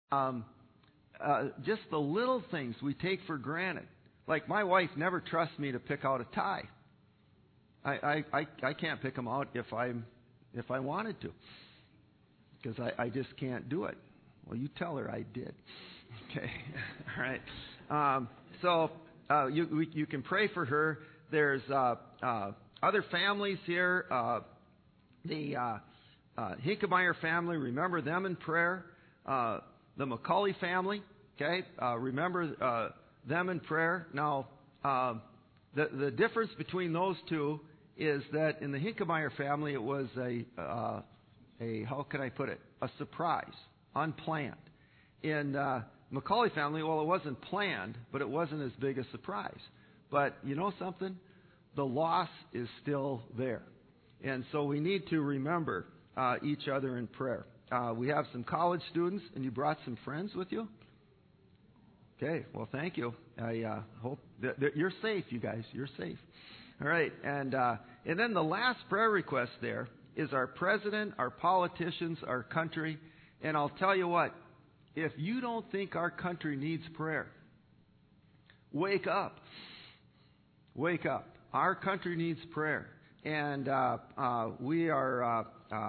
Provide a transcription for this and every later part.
Just the little things we take for granted. Like my wife never trusts me to pick out a tie. I can't pick them out if I wanted to, because I just can't do it. Well, you tell her I did. Okay, all right. So you can pray for her. There's other families here. The Hinkemeyer family, remember them in prayer. The McCauley family, okay, remember them in prayer. Now, the difference between those two is that in the Hinkemeyer family, it was how can I put it? A surprise, unplanned. In McCauley family, well, it wasn't planned, but it wasn't as big a surprise. But you know something? The loss is still there. And so we need to remember each other in prayer. We have some college students, and you brought some friends with you? Okay, well, thank you. I hope that you're safe, you guys. You're safe. All right, and then the last prayer request there is our president, our politicians, our country. And I'll tell you what, if you don't think our country needs prayer, wake up. Wake up. Our country needs prayer. And we are,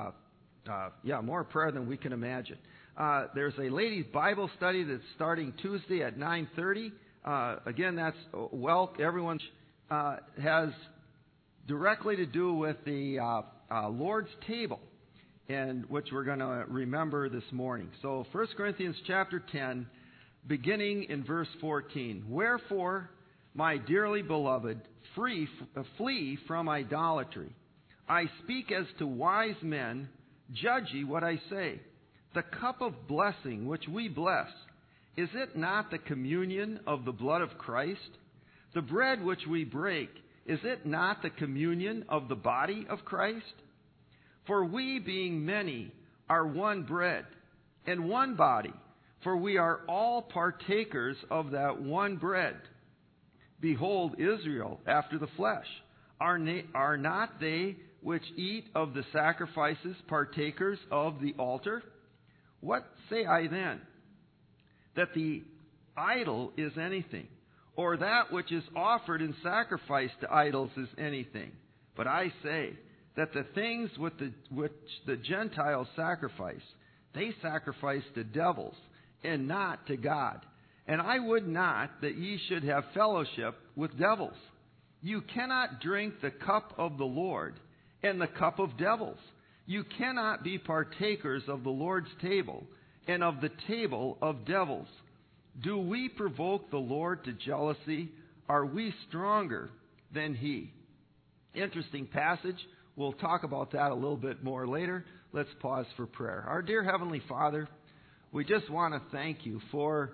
more prayer than we can imagine. There's a ladies' Bible study that's starting Tuesday at 9:30. Again, that's everyone has directly to do with the Lord's table, and which we're going to remember this morning. So 1 Corinthians chapter 10, beginning in verse 14. Wherefore, my dearly beloved, flee from idolatry. I speak as to wise men. Judge ye what I say. The cup of blessing which we bless, is it not the communion of the blood of Christ? The bread which we break, is it not the communion of the body of Christ? For we, being many, are one bread, and one body, for we are all partakers of that one bread. Behold, Israel after the flesh, are not they which eat of the sacrifices partakers of the altar? What say I then? That the idol is anything, or that which is offered in sacrifice to idols is anything. But I say that the things which the Gentiles sacrifice, they sacrifice to devils, and not to God. And I would not that ye should have fellowship with devils. You cannot drink the cup of the Lord and the cup of devils. You cannot be partakers of the Lord's table and of the table of devils. Do we provoke the Lord to jealousy? Are we stronger than He? Interesting passage. We'll talk about that a little bit more later. Let's pause for prayer. Our dear Heavenly Father, we just want to thank you for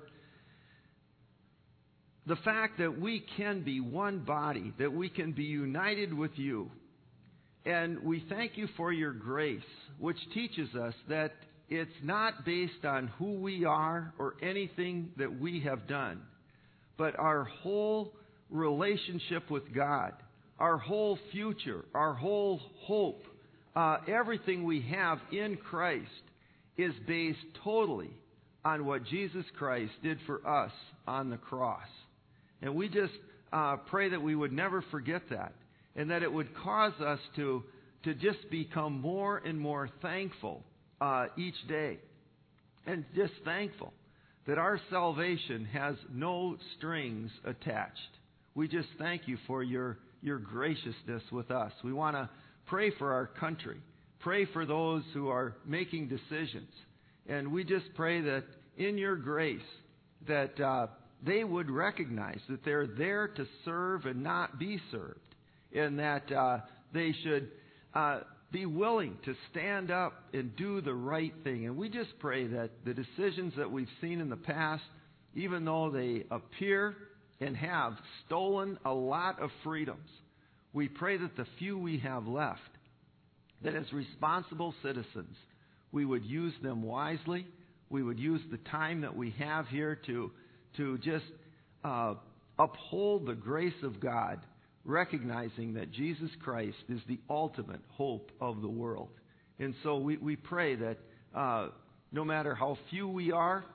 the fact that we can be one body, that we can be united with you. And we thank you for your grace, which teaches us that it's not based on who we are or anything that we have done, but our whole relationship with God, our whole future, our whole hope, everything we have in Christ is based totally on what Jesus Christ did for us on the cross. And we just pray that we would never forget that, and that it would cause us to just become more and more thankful each day. And just thankful that our salvation has no strings attached. We just thank you for your graciousness with us. We want to pray for our country, pray for those who are making decisions. And we just pray that in your grace that they would recognize that they're there to serve and not be served, and that they should be willing to stand up and do the right thing. And we just pray that the decisions that we've seen in the past, even though they appear and have stolen a lot of freedoms, we pray that the few we have left, that as responsible citizens, we would use them wisely. We would use the time that we have here to just uphold the grace of God, recognizing that Jesus Christ is the ultimate hope of the world. And so we pray that no matter how few we are,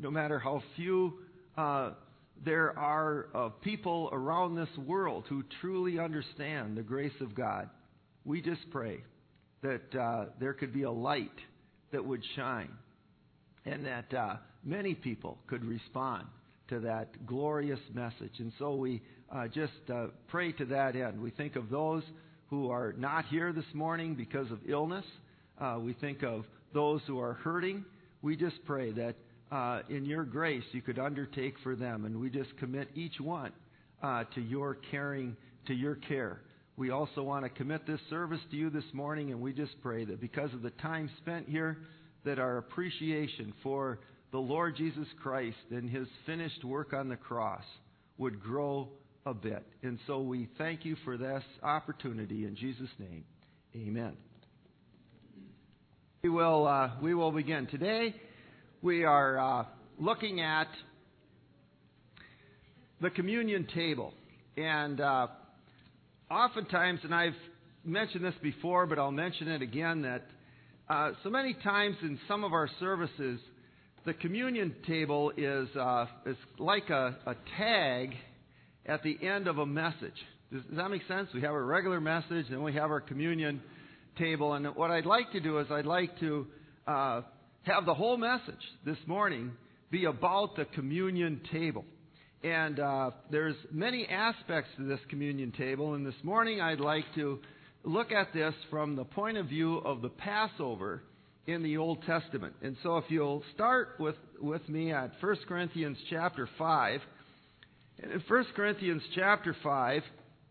no matter how few there are of people around this world who truly understand the grace of God, we just pray that there could be a light that would shine and that many people could respond to that glorious message. And so we just pray to that end. We think of those who are not here this morning because of illness. We think of those who are hurting. We just pray that in your grace you could undertake for them. And we just commit each one to your caring, to your care. We also want to commit this service to you this morning, and we just pray that because of the time spent here, that our appreciation for the Lord Jesus Christ and His finished work on the cross would grow a bit. And so we thank you for this opportunity in Jesus' name. Amen. We will begin. Today we are looking at the communion table. And oftentimes, and I've mentioned this before, but I'll mention it again, that so many times in some of our services, the communion table is like a tag at the end of a message. Does that make sense? We have a regular message, and we have our communion table. And what I'd like to do is I'd like to have the whole message this morning be about the communion table. And there's many aspects to this communion table. And this morning I'd like to look at this from the point of view of the Passover in the Old Testament. And so if you'll start with me at 1 Corinthians chapter 5. And in 1 Corinthians chapter 5,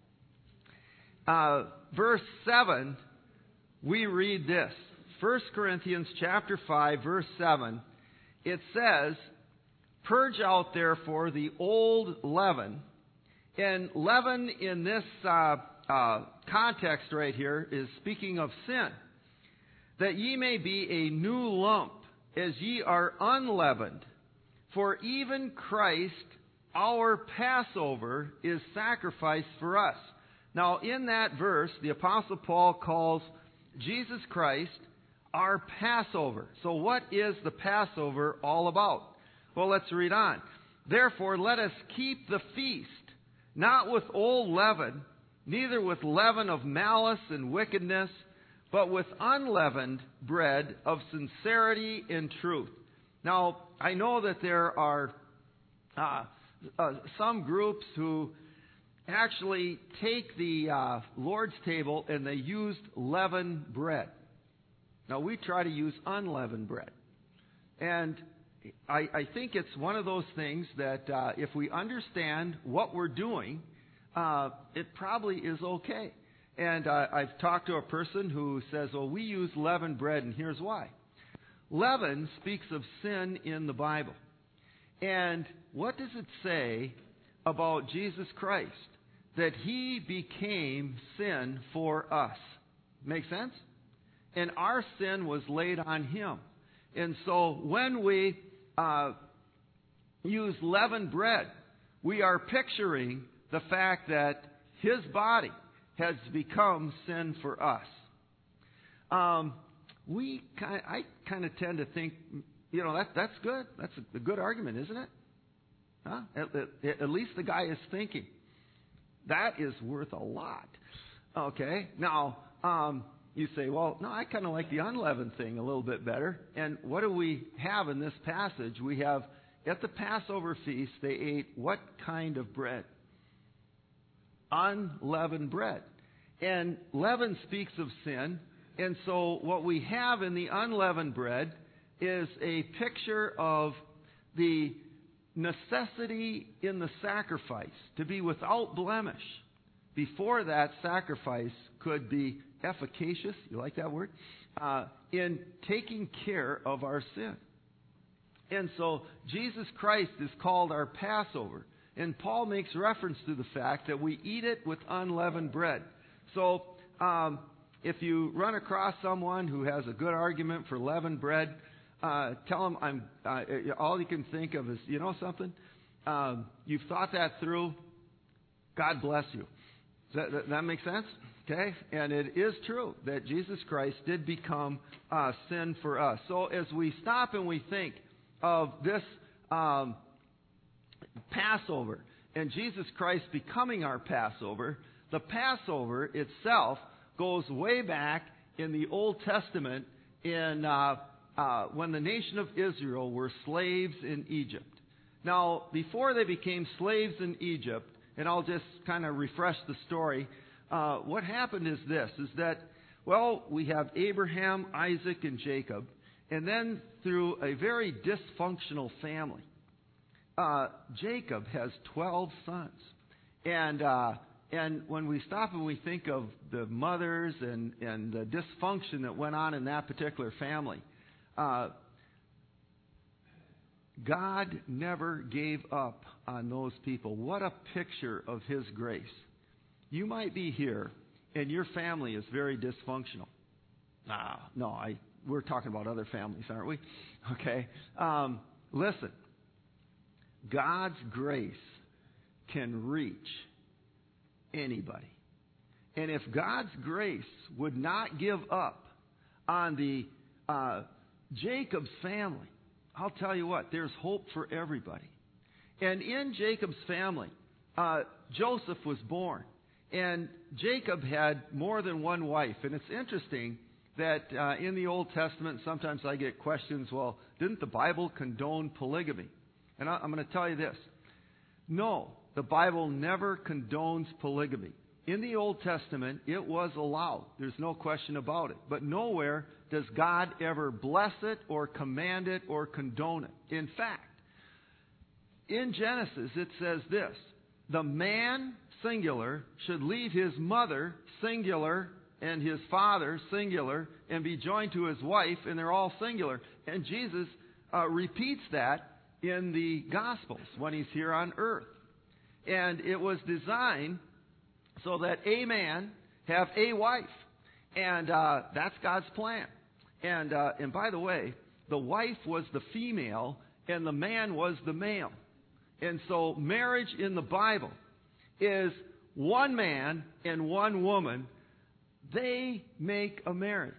verse 7, we read this. 1 Corinthians chapter 5, verse 7, it says, "Purge out therefore the old leaven." And leaven in this context right here is speaking of sin. "That ye may be a new lump, as ye are unleavened. For even Christ, our Passover, is sacrificed for us." Now, in that verse, the Apostle Paul calls Jesus Christ our Passover. So what is the Passover all about? Well, let's read on. "Therefore, let us keep the feast, not with old leaven, neither with leaven of malice and wickedness, but with unleavened bread of sincerity and truth." Now, I know that there are some groups who actually take the Lord's table and they use leavened bread. Now, we try to use unleavened bread. And I think it's one of those things that if we understand what we're doing, it probably is okay. And I've talked to a person who says, well, we use leavened bread, and here's why. Leaven speaks of sin in the Bible. And what does it say about Jesus Christ? That He became sin for us. Make sense? And our sin was laid on Him. And so when we use leavened bread, we are picturing the fact that His body has become sin for us. I kind of tend to think, that's good. That's a good argument, isn't it? Huh? At least the guy is thinking. That is worth a lot. Okay? Now, you say, well, no, I kind of like the unleavened thing a little bit better. And what do we have in this passage? We have, at the Passover feast, they ate what kind of bread? Unleavened bread. And leaven speaks of sin. And so what we have in the unleavened bread is a picture of the necessity in the sacrifice to be without blemish before that sacrifice could be efficacious, you like that word, in taking care of our sin. And so Jesus Christ is called our Passover. And Paul makes reference to the fact that we eat it with unleavened bread. So if you run across someone who has a good argument for leavened bread, tell them all you can think of is, you know something? You've thought that through. God bless you. Does that make sense? Okay? And it is true that Jesus Christ did become sin for us. So as we stop and we think of this Passover and Jesus Christ becoming our Passover, the Passover itself goes way back in the Old Testament in when the nation of Israel were slaves in Egypt. Now, before they became slaves in Egypt, and I'll just kind of refresh the story, what happened is this, is that, well, we have Abraham, Isaac, and Jacob, and then through a very dysfunctional family, Jacob has 12 sons. And when we stop and we think of the mothers and the dysfunction that went on in that particular family, God never gave up on those people. What a picture of His grace. You might be here and your family is very dysfunctional. We're talking about other families, aren't we? Okay. Listen, God's grace can reach anybody. And if God's grace would not give up on the Jacob's family, I'll tell you what, there's hope for everybody. And in Jacob's family, Joseph was born. And Jacob had more than one wife. And it's interesting that in the Old Testament, sometimes I get questions, well, didn't the Bible condone polygamy? And I'm going to tell you this. No, the Bible never condones polygamy. In the Old Testament, it was allowed. There's no question about it. But nowhere does God ever bless it or command it or condone it. In fact, in Genesis, it says this: the man, singular, should leave his mother, singular, and his father, singular, and be joined to his wife, and they're all singular. And Jesus repeats that in the Gospels when He's here on earth. And it was designed so that a man have a wife. And that's God's plan. And by the way, the wife was the female and the man was the male. And so marriage in the Bible is one man and one woman. They make a marriage.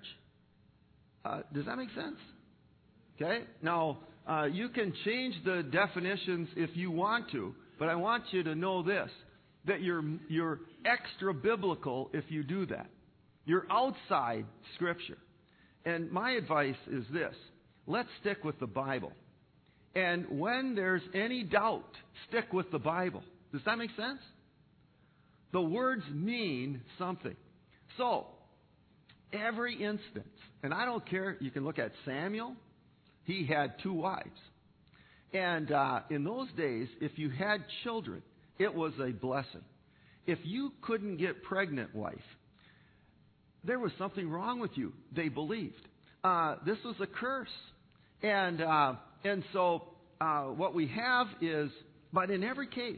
Does that make sense? Okay? Now, you can change the definitions if you want to, but I want you to know this, that you're extra biblical if you do that. You're outside Scripture. And my advice is this: let's stick with the Bible. And when there's any doubt, stick with the Bible. Does that make sense? The words mean something. So, every instance, and I don't care, you can look at Samuel, he had 2 wives. And in those days, if you had children, it was a blessing. If you couldn't get pregnant, wife, there was something wrong with you, they believed. This was a curse. And so what we have is, but in every case,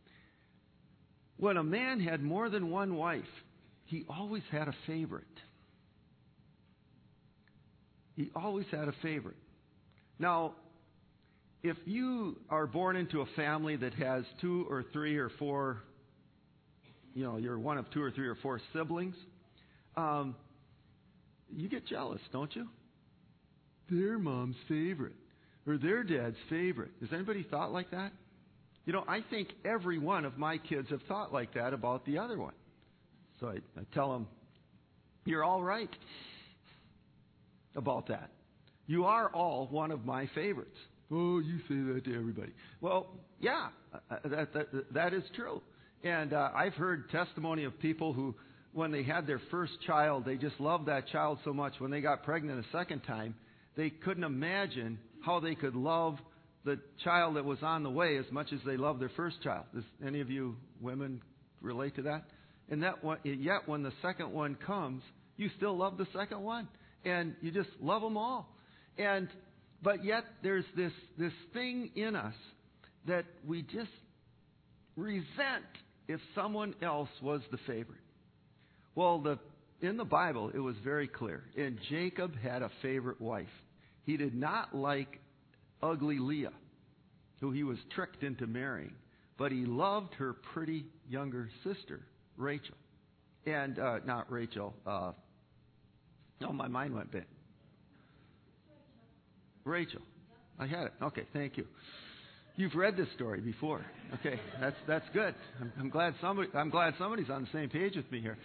when a man had more than one wife, he always had a favorite. He always had a favorite. Now, if you are born into a family that has 2 or 3 or 4, you're one of 2 or 3 or 4 siblings, you get jealous, don't you? Their mom's favorite or their dad's favorite. Has anybody thought like that? I think every one of my kids have thought like that about the other one. So I tell them, you're all right about that. You are all one of my favorites. Oh, you say that to everybody. Well, yeah, that is true. And I've heard testimony of people who, when they had their first child, they just loved that child so much. When they got pregnant a second time, they couldn't imagine how they could love the child that was on the way as much as they loved their first child. Does any of you women relate to that? And yet when the second one comes, you still love the second one. And you just love them all. But yet there's this thing in us that we just resent if someone else was the favorite. Well, in the Bible, it was very clear. And Jacob had a favorite wife. He did not like ugly Leah, who he was tricked into marrying. But he loved her pretty younger sister, Rachel. And, not Rachel. My mind went blank. Rachel. I had it. Okay, thank you. You've read this story before. Okay, that's good. I'm glad somebody's on the same page with me here.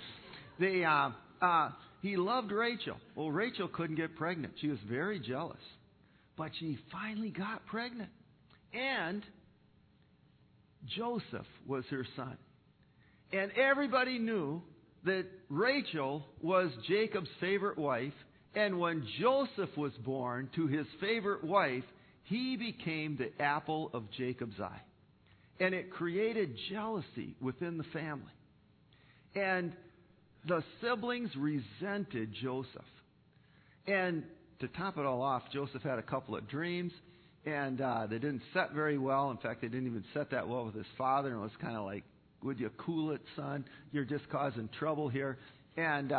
He loved Rachel. Well, Rachel couldn't get pregnant. She was very jealous. But she finally got pregnant. And Joseph was her son. And everybody knew that Rachel was Jacob's favorite wife. And when Joseph was born to his favorite wife, he became the apple of Jacob's eye. And it created jealousy within the family. And the siblings resented Joseph. And to top it all off, Joseph had a couple of dreams, and they didn't set very well. In fact, they didn't even set that well with his father. And it was kind of like, would you cool it, son? You're just causing trouble here. And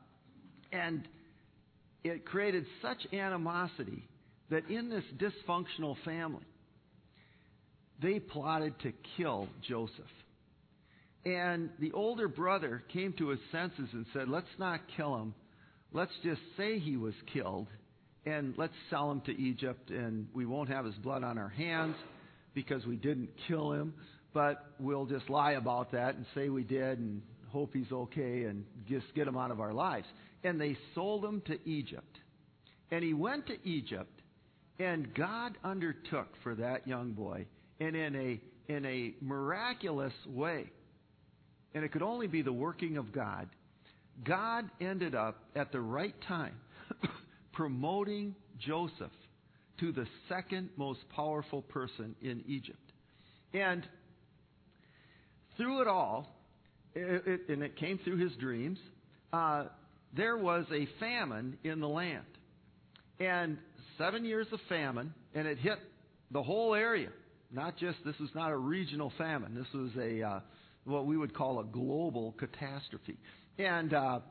it created such animosity that in this dysfunctional family, they plotted to kill Joseph. And the older brother came to his senses and said, let's not kill him. Let's just say he was killed, and let's sell him to Egypt, and we won't have his blood on our hands because we didn't kill him, but we'll just lie about that and say we did and hope he's okay and just get him out of our lives. And they sold him to Egypt. And he went to Egypt, and God undertook for that young boy, and in a miraculous way, and it could only be the working of God, God ended up at the right time promoting Joseph to the second most powerful person in Egypt. And through it all, and it came through his dreams, there was a famine in the land. And 7 years of famine, and it hit the whole area. This was not a regional famine. This was what we would call a global catastrophe. And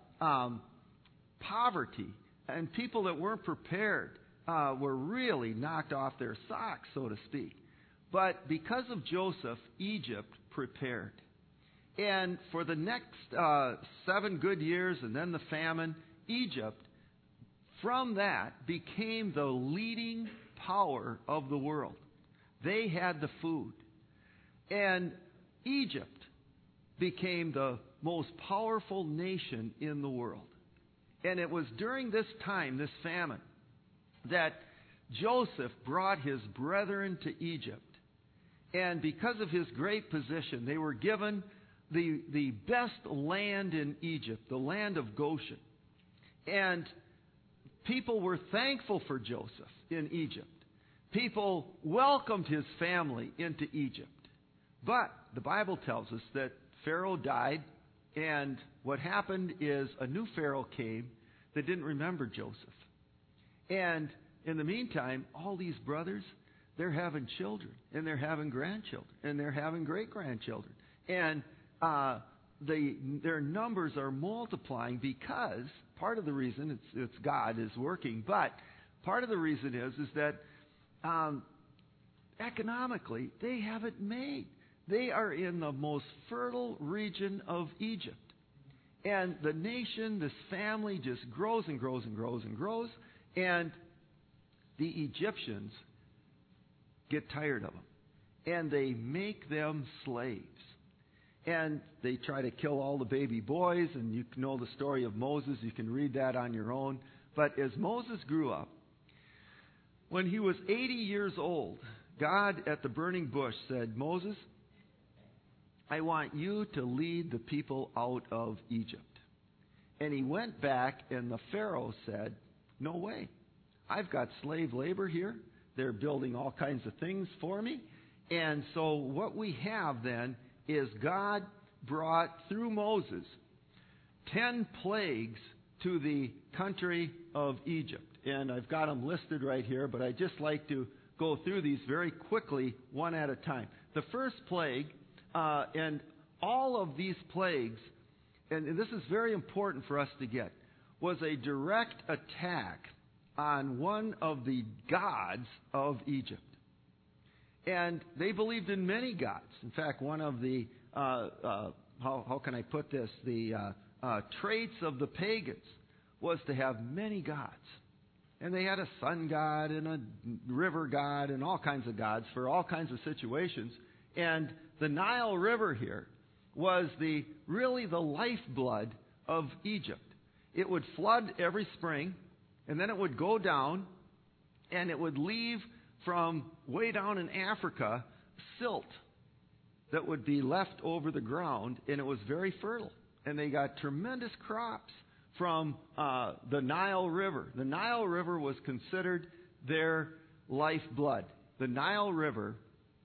poverty and people that weren't prepared were really knocked off their socks, so to speak. But because of Joseph, Egypt prepared. And for the next 7 good years and then the famine, Egypt, from that, became the leading power of the world. They had the food. And Egypt became the most powerful nation in the world. And it was during this time, this famine, that Joseph brought his brethren to Egypt. And because of his great position, they were given the best land in Egypt, the land of Goshen. And people were thankful for Joseph in Egypt. People welcomed his family into Egypt. But the Bible tells us that Pharaoh died, and what happened is a new Pharaoh came that didn't remember Joseph. And in the meantime, all these brothers, they're having children, and they're having grandchildren, and they're having great-grandchildren. And their numbers are multiplying because part of the reason it's God is working, but part of the reason is that economically they have it made. They are in the most fertile region of Egypt. And the nation, this family just grows and grows and grows and grows. And the Egyptians get tired of them. And they make them slaves. And they try to kill all the baby boys. And you know the story of Moses. You can read that on your own. But as Moses grew up, when he was 80 years old, God at the burning bush said, Moses, I want you to lead the people out of Egypt. And he went back, and the Pharaoh said, no way. I've got slave labor here. They're building all kinds of things for me. And so what we have then is God brought, through Moses, 10 plagues to the country of Egypt. And I've got them listed right here, but I'd just like to go through these very quickly, one at a time. The first plague, and all of these plagues, and this is very important for us to get, was a direct attack on one of the gods of Egypt. And they believed in many gods. In fact, one of the, how can I put this, the traits of the pagans was to have many gods. And they had a sun god and a river god and all kinds of gods for all kinds of situations. And the Nile River here was really the lifeblood of Egypt. It would flood every spring, and then it would go down, and it would leave from way down in Africa silt that would be left over the ground, and it was very fertile. And they got tremendous crops from the Nile River. The Nile River was considered their lifeblood. The Nile River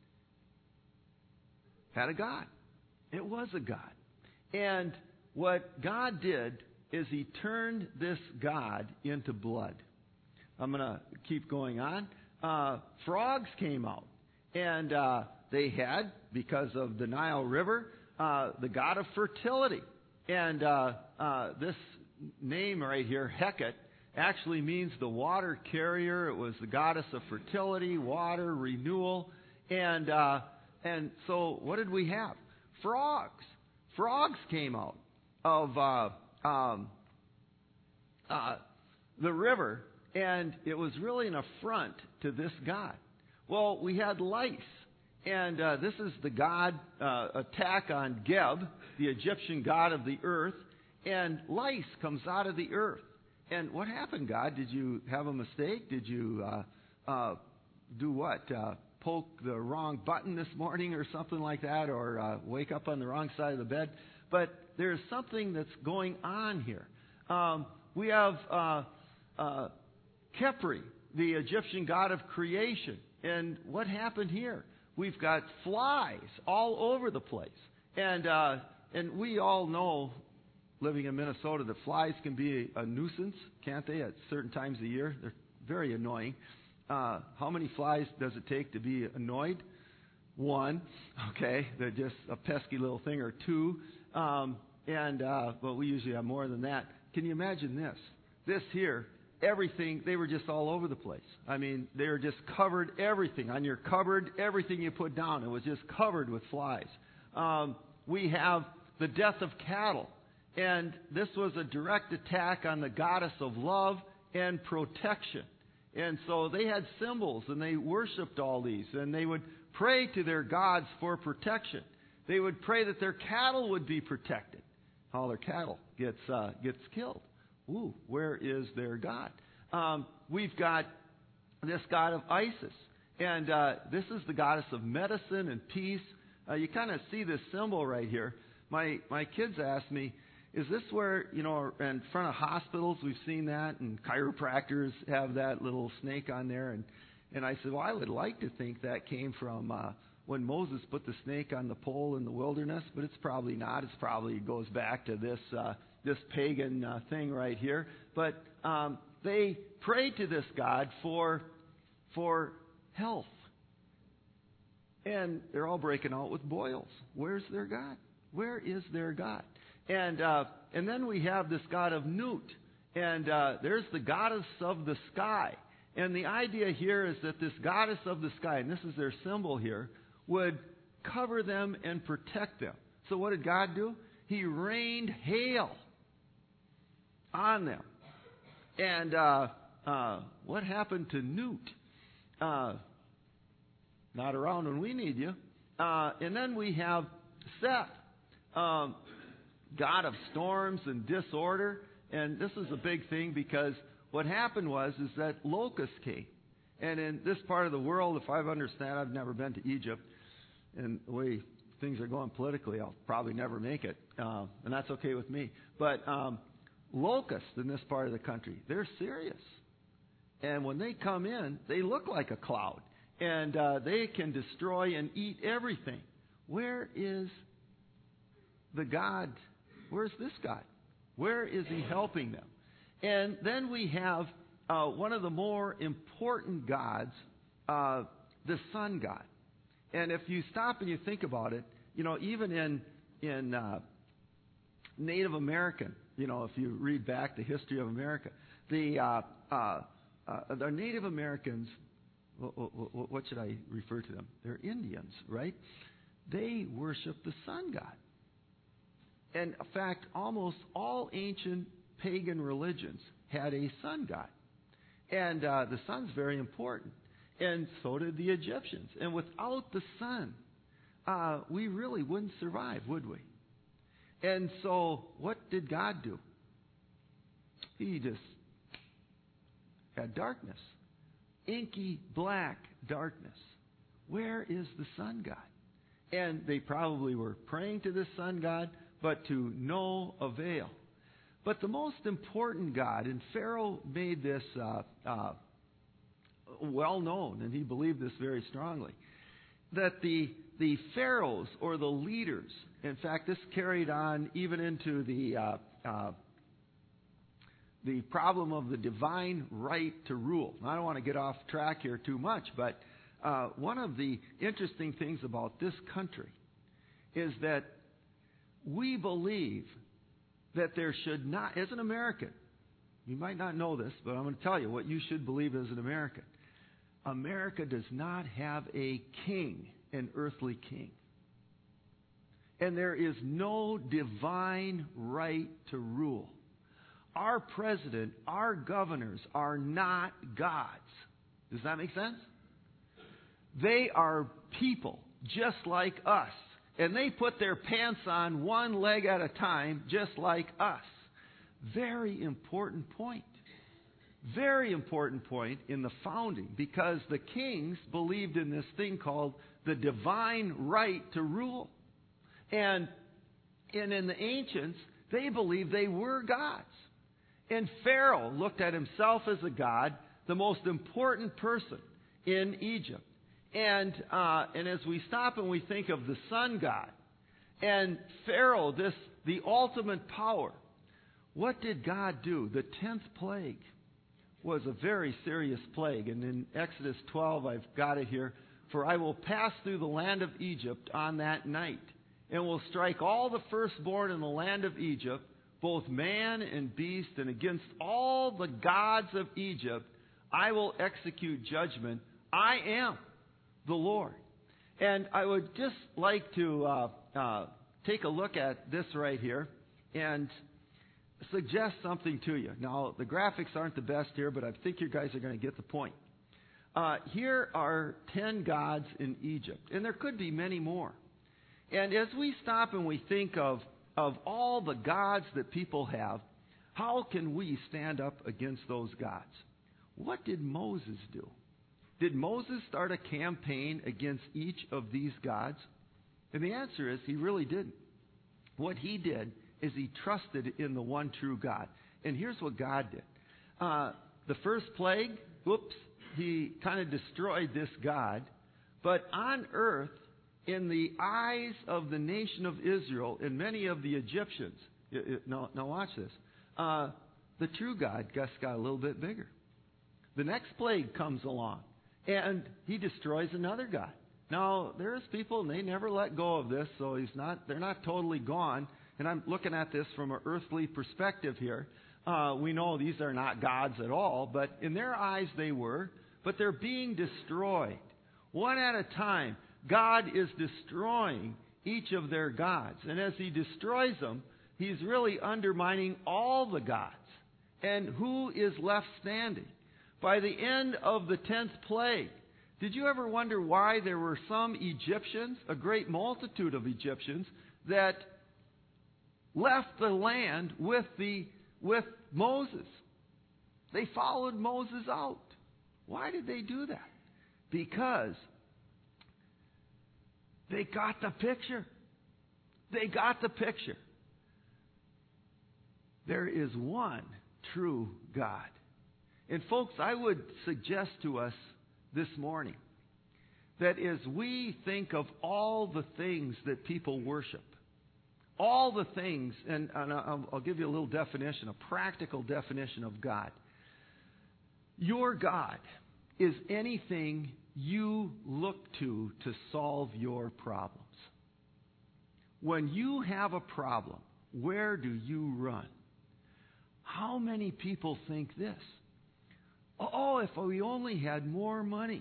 had a god. It was a god. And what God did is He turned this god into blood. I'm going to keep going on. Frogs came out. And they had, because of the Nile River, the god of fertility. And this name right here, Hecate, actually means the water carrier. It was the goddess of fertility, water, renewal. And so what did we have? Frogs. Frogs came out of the river, and it was really an affront to this god. Well, we had lice, and this is the god attack on Geb, the Egyptian god of the earth, and lice comes out of the earth. And what happened, God? Did you have a mistake? Did you do what? Poke the wrong button this morning or something like that, or wake up on the wrong side of the bed? But there's something that's going on here. We have Khepri, the Egyptian god of creation. And what happened here? We've got flies all over the place. And we all know, living in Minnesota, that flies can be a nuisance, can't they, at certain times of the year? They're very annoying. How many flies does it take to be annoyed? One, okay? They're just a pesky little thing, or two. But we usually have more than that. Can you imagine this? This here, everything, they were just all over the place. I mean, they were just covered, everything. On your cupboard, everything you put down, it was just covered with flies. We have the death of cattle. And this was a direct attack on the goddess of love and protection. And so they had symbols, and they worshipped all these. And they would pray to their gods for protection. They would pray that their cattle would be protected. All their cattle gets killed. Ooh, where is their god? We've got this god of Isis. And this is the goddess of medicine and peace. You kind of see this symbol right here. My kids asked me, is this where, in front of hospitals we've seen that, and chiropractors have that little snake on there? And I said, well, I would like to think that came from when Moses put the snake on the pole in the wilderness, but it's probably not. It probably goes back to this pagan thing right here. But they prayed to this god for health. And they're all breaking out with boils. Where's their god? Where is their god? And then we have this god of Nut. And there's the goddess of the sky. And the idea here is that this goddess of the sky, and this is their symbol here, would cover them and protect them. So what did God do? He rained hail on them. And what happened to Nut? Not around when we need you. And then we have Seth, god of storms and disorder. And this is a big thing, because what happened is that locusts came. And in this part of the world, if I understand, I've never been to Egypt, and the way things are going politically, I'll probably never make it. And that's okay with me. But locusts in this part of the country, they're serious. And when they come in, they look like a cloud. And they can destroy and eat everything. Where is the God? Where's this God? Where is He helping them? And then we have one of the more important gods, the sun god. And if you stop and you think about it, even in Native American, if you read back the history of America, the Native Americans, what should I refer to them? They're Indians, right? They worship the sun god. And in fact, almost all ancient pagan religions had a sun god. And the sun's very important. And so did the Egyptians. And without the sun, we really wouldn't survive, would we? And so what did God do? He just had darkness. Inky black darkness. Where is the sun god? And they probably were praying to the sun god, but to no avail. But the most important god, and Pharaoh made this well known, and he believed this very strongly, that the pharaohs or the leaders, in fact, this carried on even into the problem of the divine right to rule. I don't want to get off track here too much, but one of the interesting things about this country is that we believe that there should not, as an American, you might not know this, but I'm going to tell you what you should believe as an American. America does not have a king, an earthly king. And there is no divine right to rule. Our president, our governors are not gods. Does that make sense? They are people just like us. And they put their pants on one leg at a time just like us. Very important point. Very important point in the founding, because the kings believed in this thing called the divine right to rule. And in the ancients, they believed they were gods. And Pharaoh looked at himself as a god, the most important person in Egypt. And as we stop and we think of the sun god and Pharaoh, the ultimate power, what did God do? The 10th plague was a very serious plague. And in Exodus 12, I've got it here. For I will pass through the land of Egypt on that night, and will strike all the firstborn in the land of Egypt, both man and beast, and against all the gods of Egypt I will execute judgment. I am the Lord. And I would just like to take a look at this right here and suggest something to you. Now, the graphics aren't the best here, but I think you guys are going to get the point. Here are 10 gods in Egypt, and there could be many more. And as we stop and we think of all the gods that people have, how can we stand up against those gods? What did Moses do? Did Moses start a campaign against each of these gods? And the answer is he really didn't. What he did is he trusted in the one true God. And here's what God did. The first plague, he kind of destroyed this god. But on earth, in the eyes of the nation of Israel and many of the Egyptians, now watch this, the true God just got a little bit bigger. The next plague comes along, and he destroys another god. Now, there's people, and they never let go of this, so they're not totally gone. And I'm looking at this from an earthly perspective here. We know these are not gods at all, but in their eyes they were. But they're being destroyed. One at a time, God is destroying each of their gods. And as he destroys them, he's really undermining all the gods. And who is left standing? By the end of the 10th plague, did you ever wonder why there were some Egyptians, a great multitude of Egyptians, that left the land with Moses? They followed Moses out. Why did they do that? Because they got the picture. They got the picture. There is one true God. And folks, I would suggest to us this morning that as we think of all the things that people worship, all the things, and I'll give you a little definition, a practical definition of God. Your God is anything you look to solve your problems. When you have a problem, where do you run? How many people think this? Oh, if we only had more money.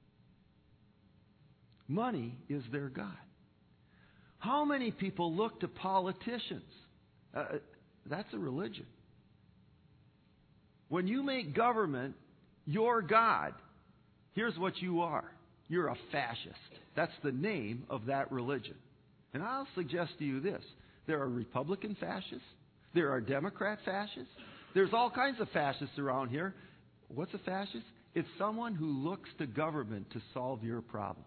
Money is their God. How many people look to politicians? That's a religion. When you make government your God, here's what you are. You're a fascist. That's the name of that religion. And I'll suggest to you this. There are Republican fascists. There are Democrat fascists. There's all kinds of fascists around here. What's a fascist? It's someone who looks to government to solve your problems.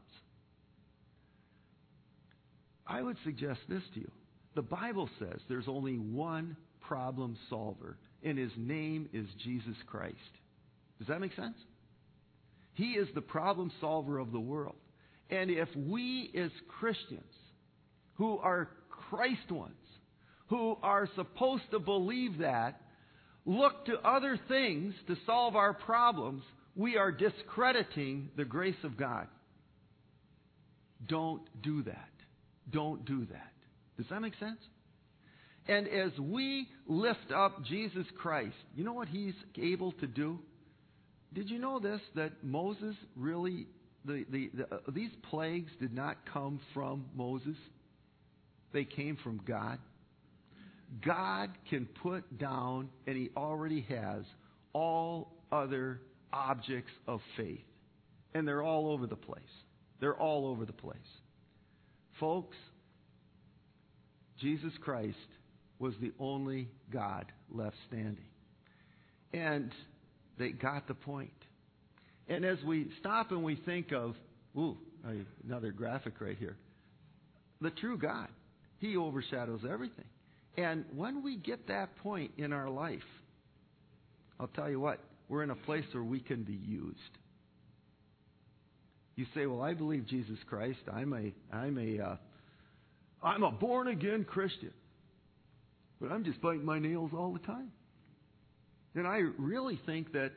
I would suggest this to you. The Bible says there's only one problem solver, and his name is Jesus Christ. Does that make sense? He is the problem solver of the world. And if we as Christians, who are Christ ones, who are supposed to believe that, look to other things to solve our problems, we are discrediting the grace of God. Don't do that. Don't do that. Does that make sense? And as we lift up Jesus Christ, you know what he's able to do? Did you know this, that Moses really, these plagues did not come from Moses? They came from God. God can put down, and he already has, all other objects of faith. And they're all over the place. They're all over the place. Folks, Jesus Christ was the only God left standing. And they got the point. And as we stop and we think of, another graphic right here, the true God, he overshadows everything. And when we get that point in our life, I'll tell you what, we're in a place where we can be used. You say, well, I believe Jesus Christ. I'm a born again Christian, but I'm just biting my nails all the time. And I really think that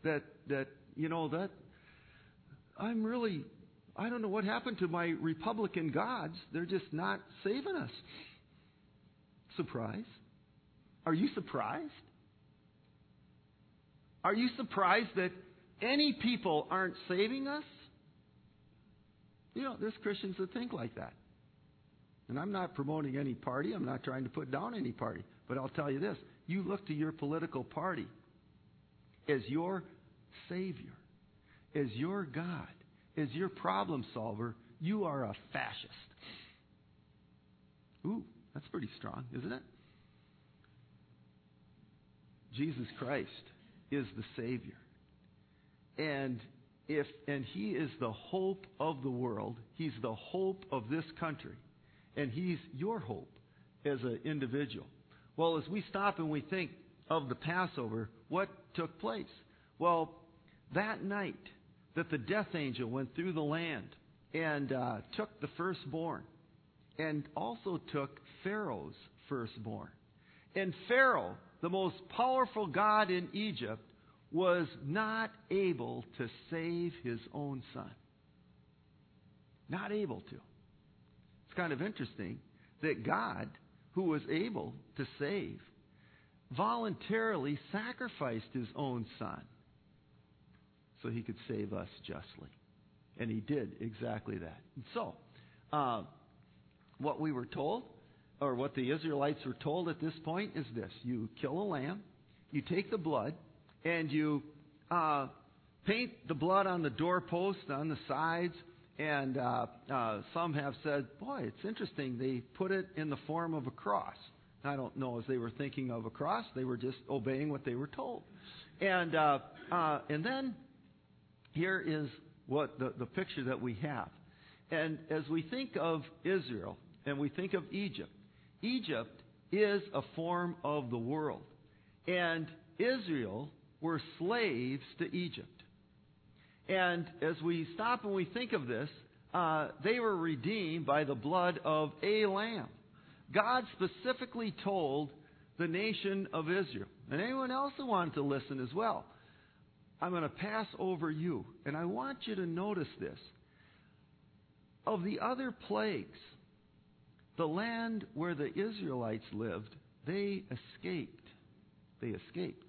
I don't know what happened to my Republican gods. They're just not saving us. Surprise? Are you surprised? Are you surprised that any people aren't saving us? There's Christians that think like that. And I'm not promoting any party. I'm not trying to put down any party. But I'll tell you this. You look to your political party as your Savior, as your God, as your problem solver. You are a fascist. Ooh, that's pretty strong, isn't it? Jesus Christ is the Savior. And he is the hope of the world. He's the hope of this country. And he's your hope as an individual. Well, as we stop and we think of the Passover, what took place? Well, that night that the death angel went through the land and took the firstborn and also took Pharaoh's firstborn. And Pharaoh, the most powerful god in Egypt, was not able to save his own son. Not able to. It's kind of interesting that God, who was able to save, voluntarily sacrificed his own son so he could save us justly. And he did exactly that. And so, what we were told, or what the Israelites were told at this point is this. You kill a lamb, you take the blood, and you paint the blood on the doorpost, on the sides, and some have said, boy, it's interesting, they put it in the form of a cross. I don't know if they were thinking of a cross. They were just obeying what they were told. And then here is what the picture that we have. And as we think of Israel and we think of Egypt, Egypt is a form of the world. And Israel were slaves to Egypt. And as we stop and we think of this, they were redeemed by the blood of a lamb. God specifically told the nation of Israel, and anyone else who wanted to listen as well, I'm going to pass over you. And I want you to notice this. Of the other plagues, the land where the Israelites lived, they escaped. They escaped.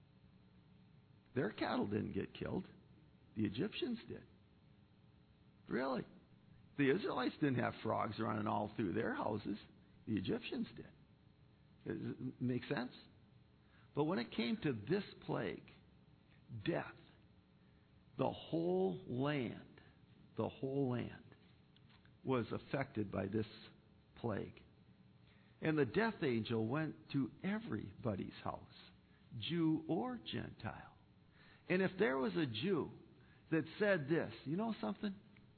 Their cattle didn't get killed. The Egyptians did. Really. The Israelites didn't have frogs running all through their houses. The Egyptians did. Does it make sense? But when it came to this plague, death, the whole land was affected by this plague. And the death angel went to everybody's house, Jew or Gentile. And if there was a Jew that said this, you know something?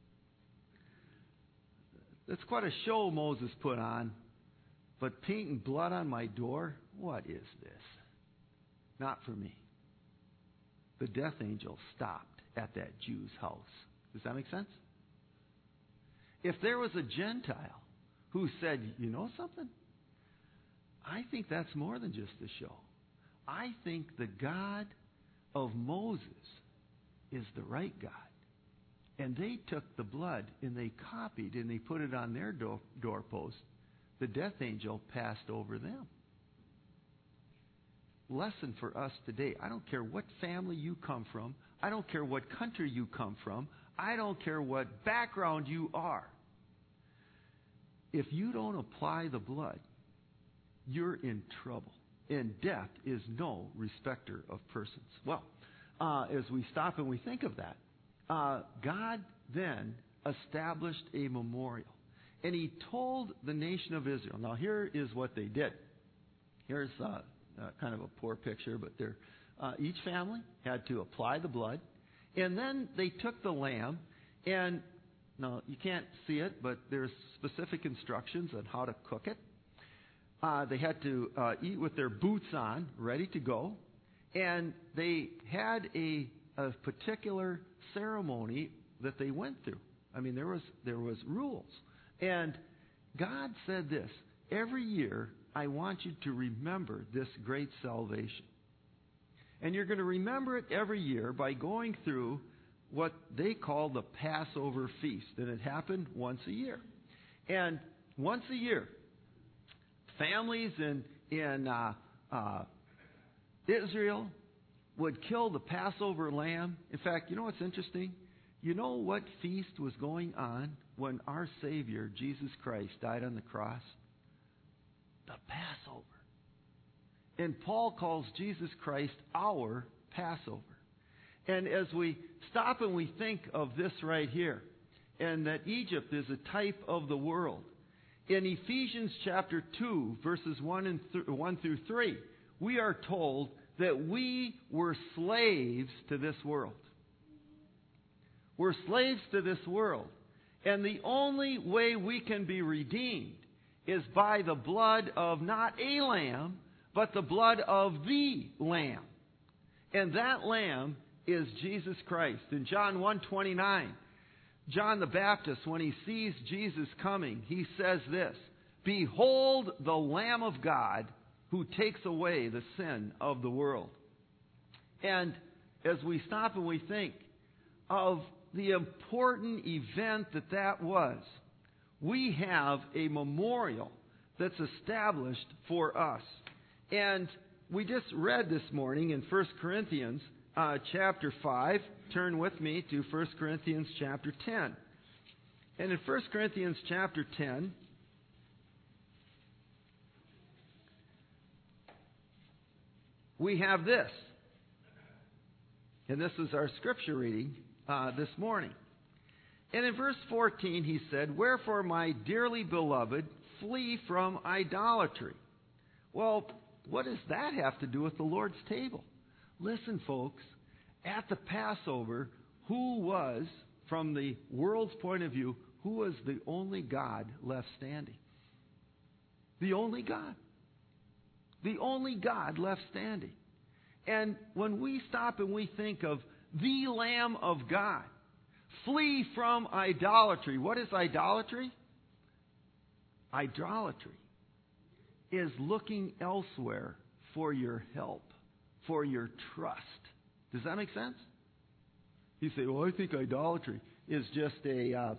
That's quite a show Moses put on, but painting blood on my door, what is this? Not for me. The death angel stopped at that Jew's house. Does that make sense? If there was a Gentile who said, you know something? I think that's more than just a show. I think the God of Moses is the right God. And they took the blood and they copied and they put it on their doorpost. The death angel passed over them. Lesson for us today. I don't care what family you come from. I don't care what country you come from. I don't care what background you are. If you don't apply the blood, you're in trouble. And death is no respecter of persons. Well, as we stop and we think of that, God then established a memorial. And He told the nation of Israel. Now, here is what they did. Here's kind of a poor picture, but each family had to apply the blood. And then they took the lamb, and now you can't see it, but there's specific instructions on how to cook it. They had to eat with their boots on, ready to go. And they had a particular ceremony that they went through. I mean, there was rules. And God said this, every year I want you to remember this great salvation. And you're going to remember it every year by going through what they call the Passover feast. And it happened once a year. And once a year, families in Israel would kill the Passover lamb. In fact, you know what's interesting? You know what feast was going on when our Savior, Jesus Christ, died on the cross? The Passover. And Paul calls Jesus Christ our Passover. And as we stop and we think of this right here, and that Egypt is a type of the world, in Ephesians chapter 2, verses 1 through 3, we are told that we were slaves to this world. We're slaves to this world. And the only way we can be redeemed is by the blood of not a lamb, but the blood of the Lamb. And that Lamb is Jesus Christ. In John 1:29, John the Baptist, when he sees Jesus coming, he says this, "Behold the Lamb of God who takes away the sin of the world." And as we stop and we think of the important event that was, we have a memorial that's established for us. And we just read this morning in 1 Corinthians chapter 5. Turn with me to 1 Corinthians chapter 10. And in 1 Corinthians chapter 10, we have this. And this is our scripture reading this morning. And in verse 14 he said, "Wherefore, my dearly beloved, flee from idolatry." Well, what does that have to do with the Lord's table? Listen, folks, at the Passover, who was, from the world's point of view, who was the only God left standing? The only God. The only God left standing. And when we stop and we think of the Lamb of God, flee from idolatry. What is idolatry? Idolatry is looking elsewhere for your help, for your trust. Does that make sense? You say, well, I think idolatry is just a,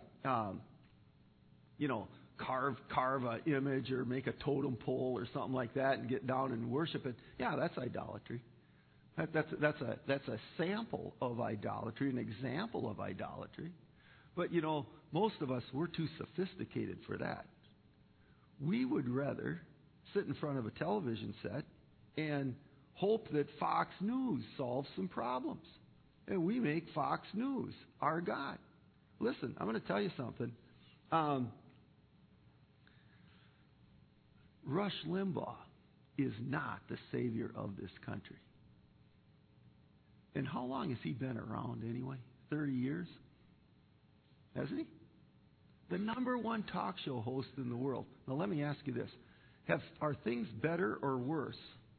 carve an image or make a totem pole or something like that and get down and worship it. Yeah, that's idolatry. That's a sample of idolatry, an example of idolatry. But, most of us, we're too sophisticated for that. We would rather sit in front of a television set and hope that Fox News solves some problems. And we make Fox News our God. Listen, I'm going to tell you something. Rush Limbaugh is not the savior of this country. And how long has he been around anyway? 30 years? Hasn't he? The number one talk show host in the world. Now let me ask you this. Are things better or worse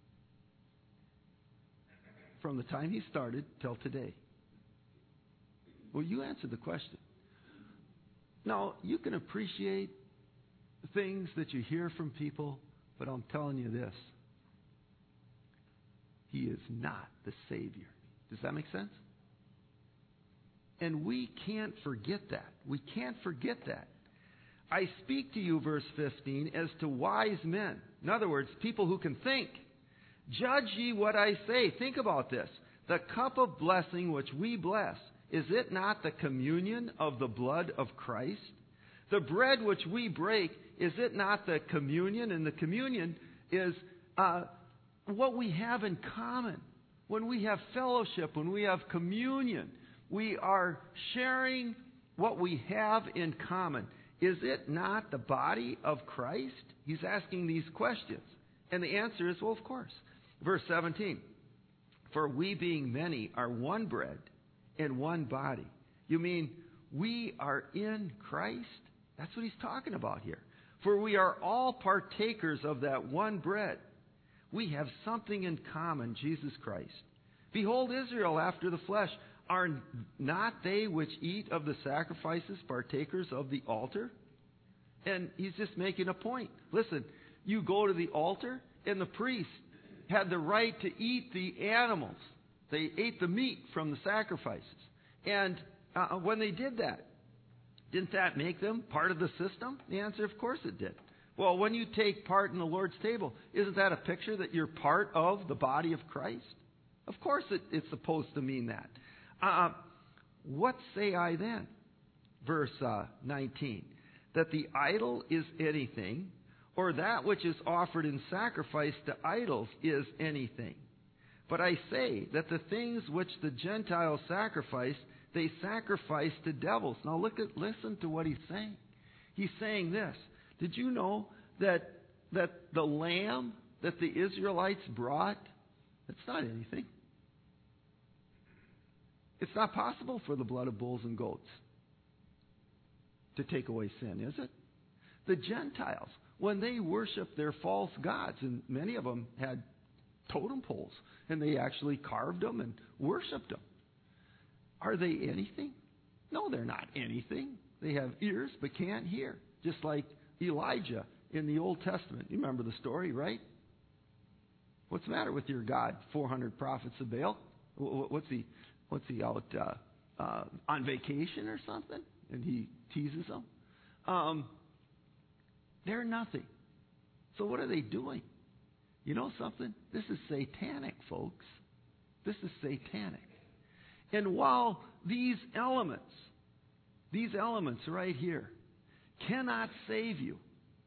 from the time he started till today? Well, you answer the question. Now, you can appreciate things that you hear from people, but I'm telling you this. He is not the Savior. Does that make sense? And we can't forget that. We can't forget that. I speak to you, verse 15, as to wise men. In other words, people who can think. Judge ye what I say. Think about this. The cup of blessing which we bless, is it not the communion of the blood of Christ? The bread which we break, is it not the communion? And the communion is what we have in common. When we have fellowship, when we have communion, we are sharing what we have in common. Is it not the body of Christ? He's asking these questions. And the answer is, well, of course. Verse 17. For we being many are one bread and one body. You mean we are in Christ? That's what he's talking about here. For we are all partakers of that one bread. We have something in common, Jesus Christ. Behold, Israel after the flesh, are not they which eat of the sacrifices partakers of the altar? And he's just making a point. Listen, you go to the altar, and the priest had the right to eat the animals. They ate the meat from the sacrifices. And when they did that, didn't that make them part of the system? The answer, of course it did. Well, when you take part in the Lord's table, isn't that a picture that you're part of the body of Christ? Of course it's supposed to mean that. What say I then? Verse 19. That the idol is anything, or that which is offered in sacrifice to idols is anything. But I say that the things which the Gentiles sacrifice, they sacrifice to devils. Now listen to what he's saying. He's saying this. Did you know that the lamb that the Israelites brought, it's not anything. It's not possible for the blood of bulls and goats to take away sin, is it? The Gentiles, when they worshiped their false gods, and many of them had totem poles, and they actually carved them and worshiped them. Are they anything? No, they're not anything. They have ears but can't hear, just like Elijah in the Old Testament. You remember the story, right? What's the matter with your God? 400 prophets of Baal? What's he out on vacation or something? And he teases them. They're nothing. So what are they doing? You know something? This is satanic, folks. This is satanic. And while these elements right here cannot save you,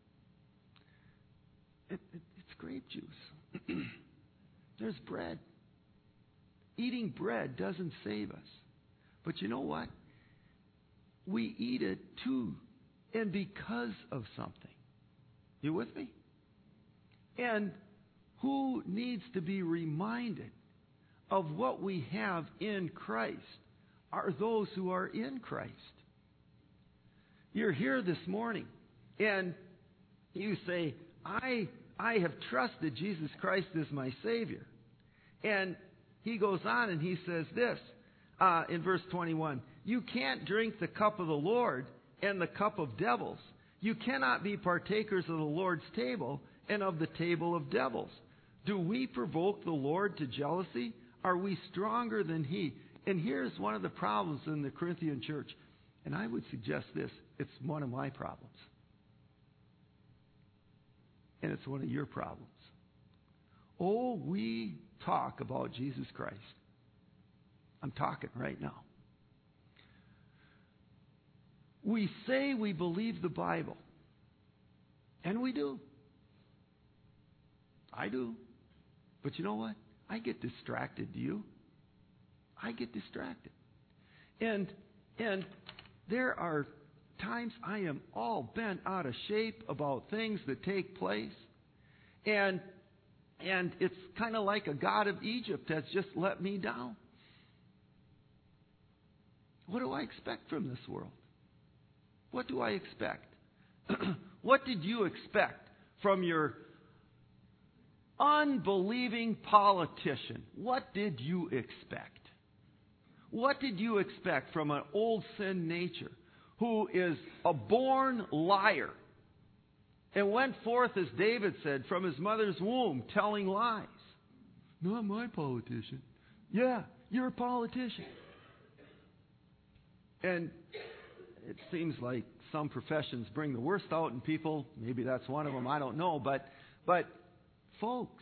it's grape juice. There's bread. Eating bread doesn't save us. But you know what? We eat it too, and because of something. You with me? And who needs to be reminded of what we have in Christ are those who are in Christ. You're here this morning, and you say, I have trusted Jesus Christ as my Savior. And he goes on and he says this in verse 21, you can't drink the cup of the Lord and the cup of devils. You cannot be partakers of the Lord's table and of the table of devils. Do we provoke the Lord to jealousy? Are we stronger than He? And here's one of the problems in the Corinthian church. And I would suggest this. It's one of my problems. And it's one of your problems. Oh, we talk about Jesus Christ. I'm talking right now. We say we believe the Bible. And we do. I do. But you know what? I get distracted. Do you? I get distracted. And there are times I am all bent out of shape about things that take place. And it's kind of like a god of Egypt has just let me down. What do I expect from this world? What do I expect? What did you expect from your unbelieving politician? What did you expect? What did you expect from an old sin nature who is a born liar and went forth, as David said, from his mother's womb telling lies? Not my politician. Yeah, you're a politician. And it seems like some professions bring the worst out in people. Maybe that's one of them. I don't know. But folks,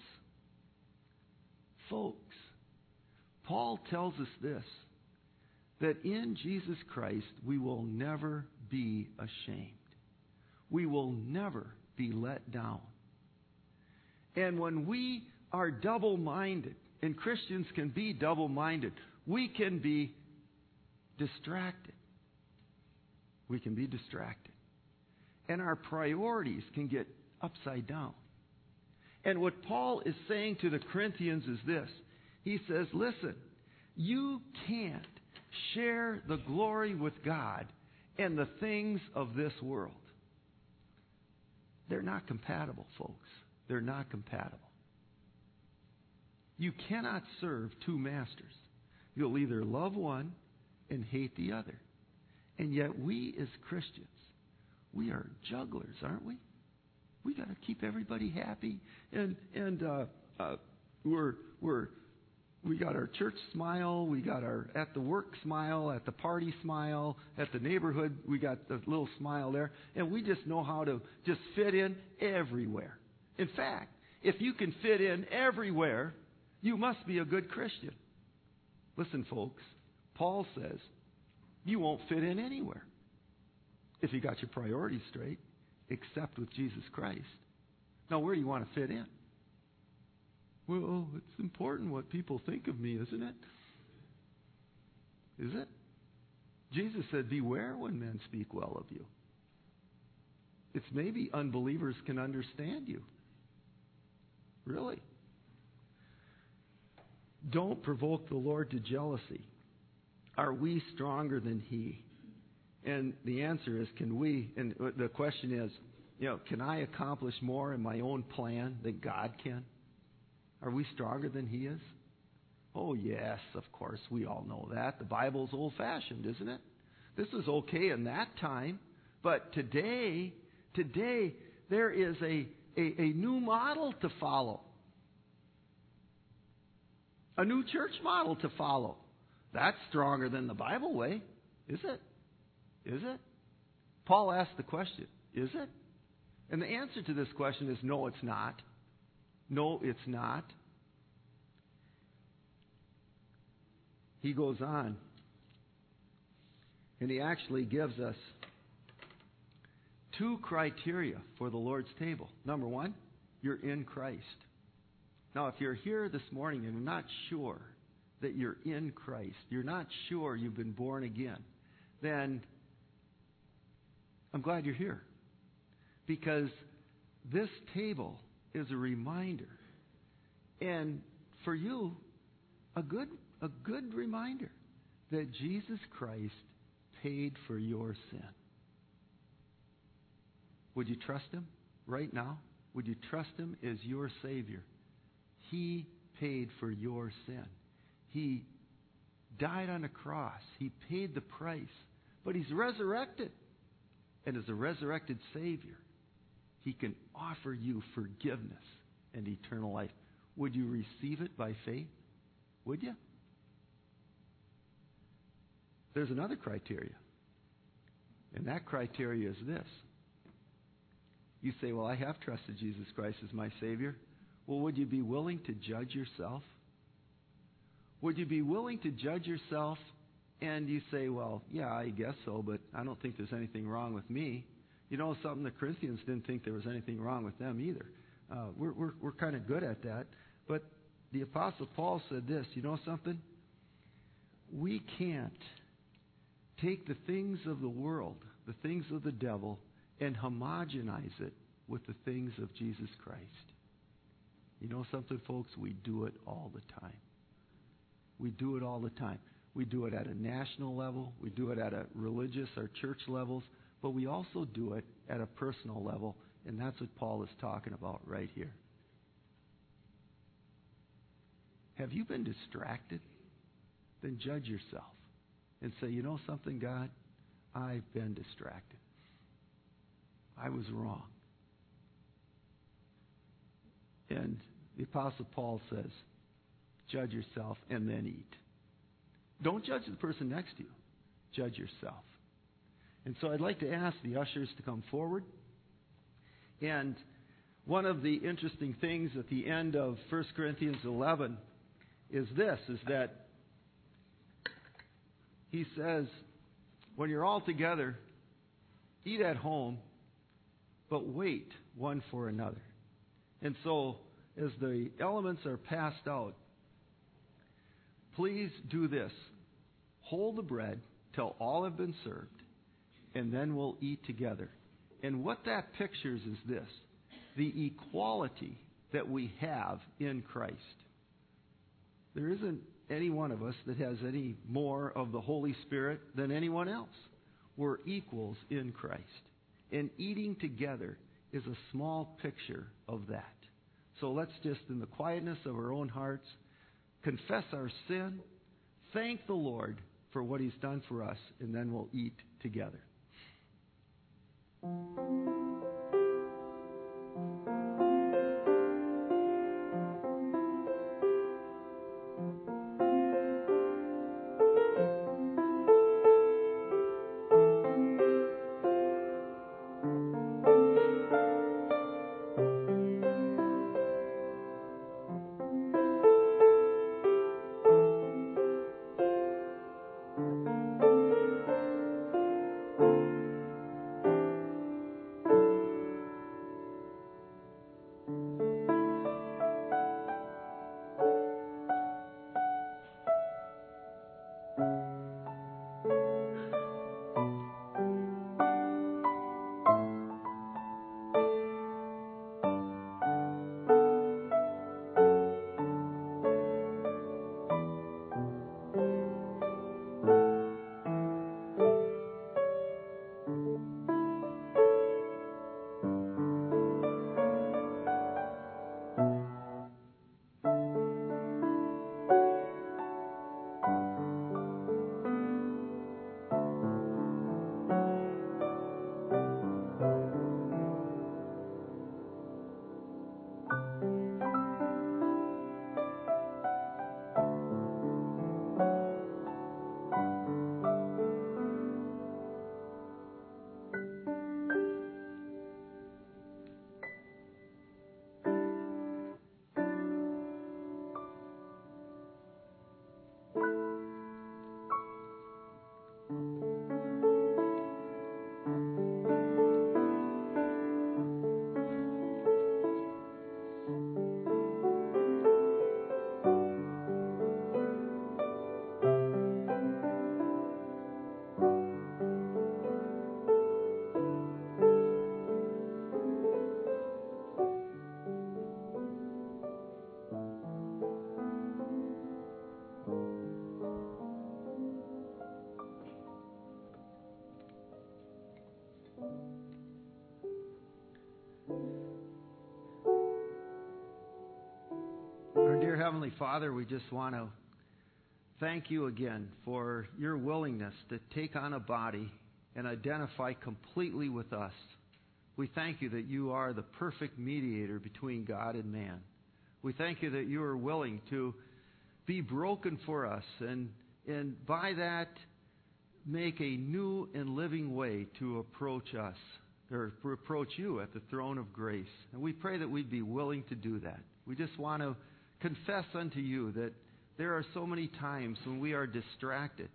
Paul tells us this, that in Jesus Christ we will never be ashamed. We will never be let down. And when we are double-minded, and Christians can be double-minded, we can be distracted. We can be distracted. And our priorities can get upside down. And what Paul is saying to the Corinthians is this. He says, listen, you can't share the glory with God and the things of this world. They're not compatible, folks. They're not compatible. You cannot serve two masters. You'll either love one and hate the other. And yet we as Christians, we are jugglers, aren't we? We got to keep everybody happy, and we got our church smile, we got our at the work smile, at the party smile, at the neighborhood we got the little smile there, and we just know how to just fit in everywhere. In fact, if you can fit in everywhere, you must be a good Christian. Listen, folks, Paul says you won't fit in anywhere if you got your priorities straight, except with Jesus Christ. Now, where do you want to fit in? Well, it's important what people think of me, isn't it? Is it? Jesus said, beware when men speak well of you. It's maybe unbelievers can understand you. Really. Don't provoke the Lord to jealousy. Are we stronger than He? And the answer is, can we? And the question is, can I accomplish more in my own plan than God can? Are we stronger than He is? Oh, yes, of course. We all know that. The Bible's old-fashioned, isn't it? This was okay in that time. But today, there is a new model to follow. A new church model to follow. That's stronger than the Bible way, is it? Is it? Paul asked the question, is it? And the answer to this question is no, it's not. No, it's not. He goes on, and he actually gives us two criteria for the Lord's table. Number one, you're in Christ. Now, if you're here this morning and you're not sure that you're in Christ, you're not sure you've been born again, then I'm glad you're here. Because this table is a reminder. And for you, a good reminder that Jesus Christ paid for your sin. Would you trust Him right now? Would you trust Him as your Savior? He paid for your sin. He died on a cross. He paid the price. But He's resurrected. And as a resurrected Savior, He can offer you forgiveness and eternal life. Would you receive it by faith? Would you? There's another criteria. And that criteria is this. You say, well, I have trusted Jesus Christ as my Savior. Well, would you be willing to judge yourself? Would you be willing to judge yourself and you say, well, yeah, I guess so, but I don't think there's anything wrong with me. You know something, the Corinthians didn't think there was anything wrong with them either. We're kind of good at that. But the Apostle Paul said this, you know something? we can't take the things of the world, the things of the devil, and homogenize it with the things of Jesus Christ. You know something, folks? We do it all the time. We do it all the time. We do it at a national level. We do it at a religious or church levels. But we also do it at a personal level. And that's what Paul is talking about right here. Have you been distracted? Then judge yourself and say, you know something, God? I've been distracted. I was wrong. And the Apostle Paul says, judge yourself and then eat. Don't judge the person next to you. Judge yourself. And so I'd like to ask the ushers to come forward. And one of the interesting things at the end of 1 Corinthians 11 is this, is that he says, when you're all together, eat at home, but wait one for another. And so, as the elements are passed out, please do this. Hold the bread till all have been served, and then we'll eat together. And what that pictures is this, the equality that we have in Christ. There isn't any one of us that has any more of the Holy Spirit than anyone else. We're equals in Christ. And eating together is a small picture of that. So let's just, in the quietness of our own hearts, confess our sin, thank the Lord for what He's done for us, and then we'll eat together. Our dear Heavenly Father, we just want to thank you again for your willingness to take on a body and identify completely with us. We thank you that you are the perfect mediator between God and man. We thank you that you are willing to be broken for us and by that make a new and living way to approach us or approach you at the throne of grace. And we pray that we'd be willing to do that. We just want to confess unto you that there are so many times when we are distracted.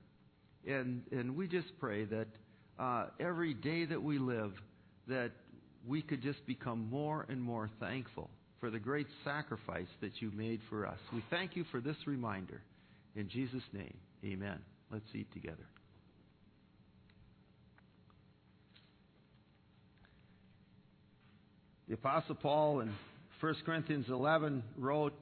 And we just pray that every day that we live, that we could just become more and more thankful for the great sacrifice that you made for us. We thank you for this reminder. In Jesus' name, amen. Let's eat together. The Apostle Paul in 1 Corinthians 11 wrote,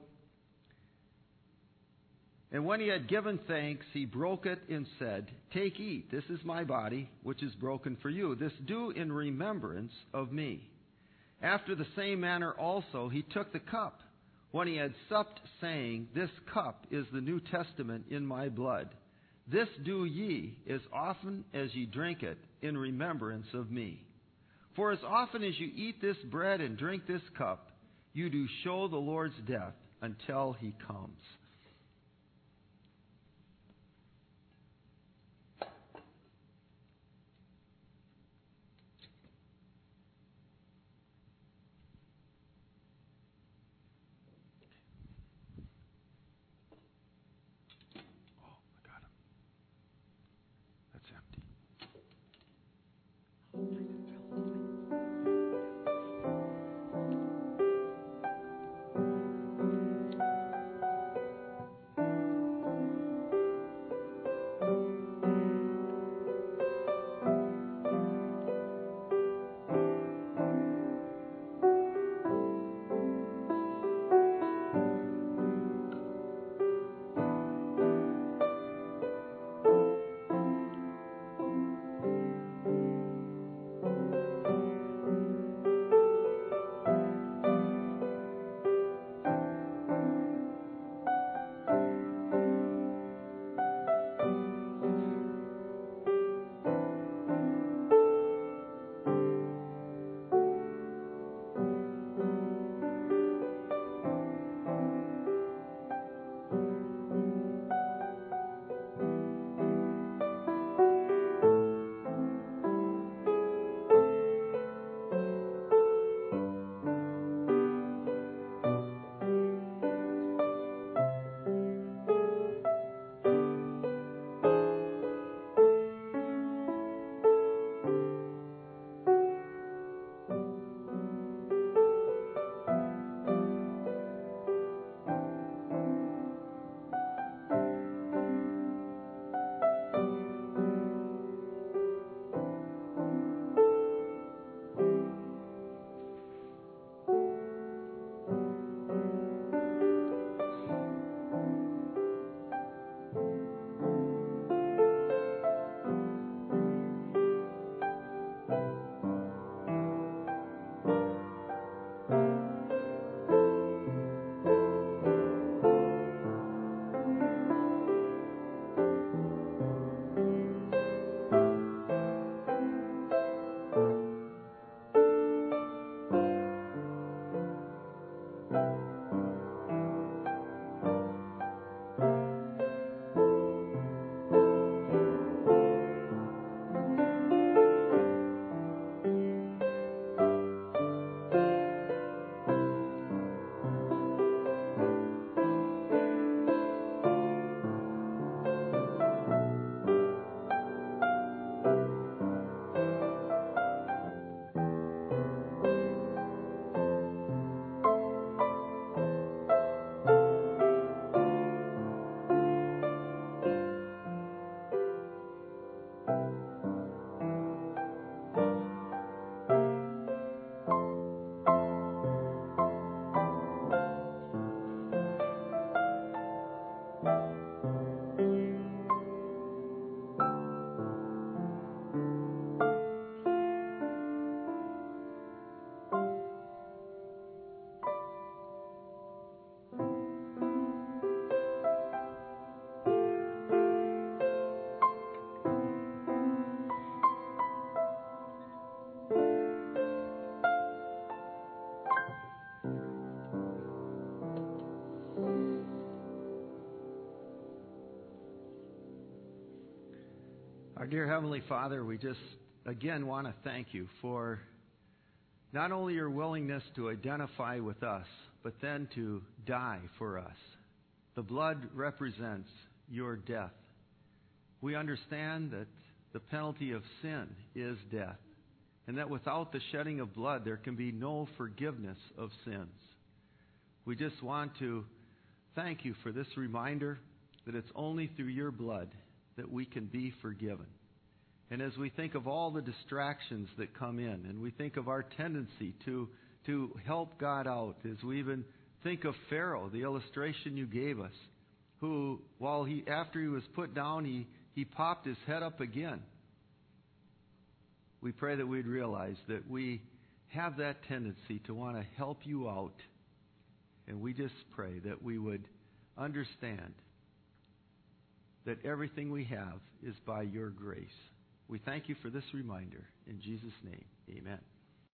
"And when he had given thanks, he broke it and said, 'Take, eat, this is my body, which is broken for you. This do in remembrance of me.' After the same manner also he took the cup, when he had supped, saying, 'This cup is the New Testament in my blood. This do ye, as often as ye drink it, in remembrance of me. For as often as you eat this bread and drink this cup, you do show the Lord's death until he comes.'" That's empty. Our dear Heavenly Father, we just again want to thank you for not only your willingness to identify with us, but then to die for us. The blood represents your death. We understand that the penalty of sin is death, and that without the shedding of blood, there can be no forgiveness of sins. We just want to thank you for this reminder that it's only through your blood that we can be forgiven. And as we think of all the distractions that come in, and we think of our tendency to help God out, as we even think of Pharaoh, the illustration you gave us, who, after he was put down, he popped his head up again. We pray that we'd realize that we have that tendency to want to help you out. And we just pray that we would understand that everything we have is by your grace. We thank you for this reminder. In Jesus' name, amen.